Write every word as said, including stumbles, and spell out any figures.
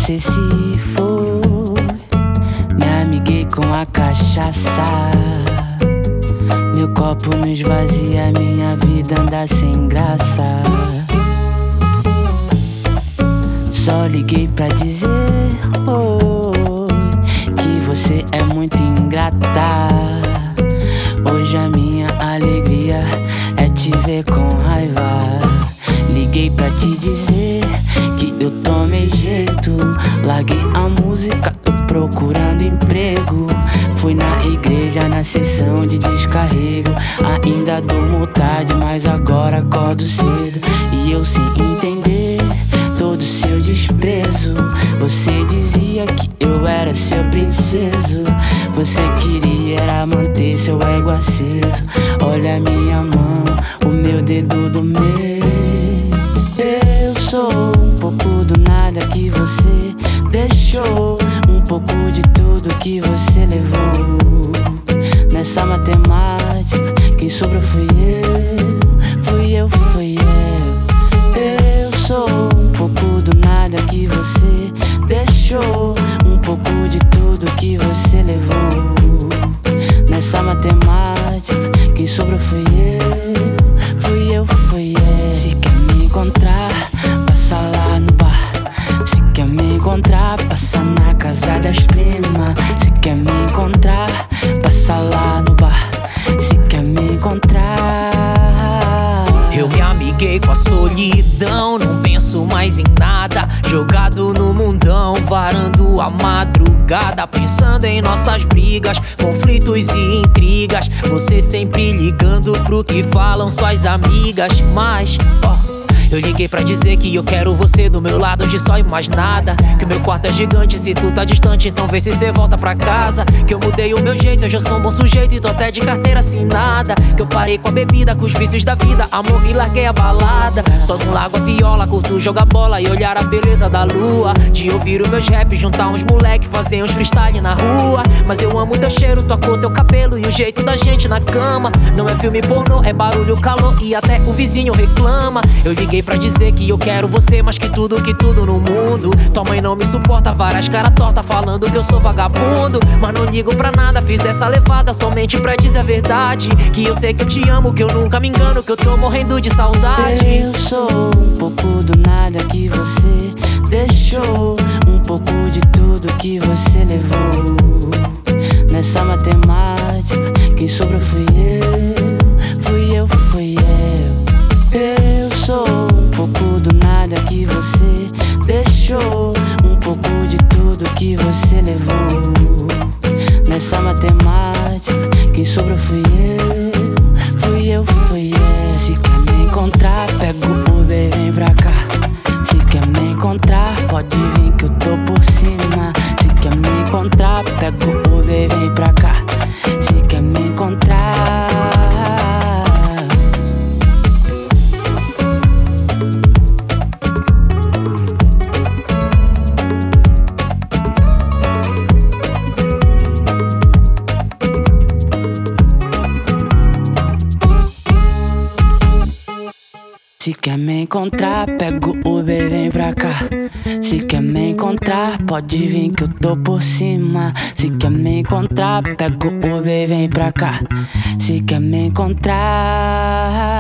você se foi. Me amiguei com a cachaça. Meu copo me esvazia, minha vida anda sem graça. Só liguei pra dizer oi, que você é muito ingrata. Hoje a minha alegria é te ver com raiva. Liguei pra te dizer que eu tomei jeito. Larguei a música, tô procurando emprego. Fui na igreja na sessão de descarrego. Ainda durmo tarde, mas agora acordo cedo. E eu sem entender todo seu desprezo. Você dizia que eu era seu princeso. Você queria era manter seu ego aceso. Olha a minha mão, o meu dedo do meio. Eu sou um pouco do nada que você deixou, um pouco de tudo que você levou. Nessa matemática, quem sobrou fui eu. Fui eu, fui eu. Eu sou um pouco do nada que você deixou, um pouco de tudo que você levou. Nessa matemática, quem sobrou fui eu. Fui eu, fui eu. Se quer me encontrar, passa lá no bar. Se quer me encontrar, passa na casa das primas. Se quer me encontrar, passa lá no bar. Se quer me encontrar. Eu me amiguei com a solidão, não penso mais em nada. Jogado no mundão, varando a madrugada, pensando em nossas brigas, conflitos e intrigas. Você sempre ligando pro que falam suas amigas. Mas, ó, eu liguei pra dizer que eu quero você do meu lado, hoje só e mais nada. Que o meu quarto é gigante, se tu tá distante, então vê se cê volta pra casa. Que eu mudei o meu jeito, hoje eu sou um bom sujeito e tô até de carteira assinada. Que eu parei com a bebida, com os vícios da vida, amor, e larguei a balada. Só no lago a viola, curto jogar bola e olhar a beleza da lua. De ouvir os meus rap, juntar uns moleque, fazer uns freestyle na rua. Mas eu amo teu cheiro, tua cor, teu cabelo e o jeito da gente na cama. Não é filme pornô, é barulho, calor e até o vizinho reclama. Eu liguei pra dizer que eu quero você mais que tudo, que tudo no mundo. Tua mãe não me suporta, várias cara torta falando que eu sou vagabundo. Mas não ligo pra nada, fiz essa levada somente pra dizer a verdade. Que eu sei que eu te amo, que eu nunca me engano, que eu tô morrendo de saudade. Eu sou um pouco do nada que você deixou, um pouco de tudo que você levou. Nessa matemática, quem sobrou fui eu. Fui eu, fui eu. Eu sou um pouco do nada que você deixou, um pouco de tudo que você levou. Nessa matemática, quem sobrou fui eu. Fui eu, fui eu. Se quer me encontrar, pega o Uber, vem pra cá. Se quer me encontrar, pode vir que eu tô por cima. Se quer me encontrar, pega o Uber, vem pra cá. Se quer me encontrar. Se quer me encontrar, pega o Uber, vem pra cá. Se quer me encontrar, pode vir que eu tô por cima. Se quer me encontrar, pega o Uber, vem pra cá. Se quer me encontrar.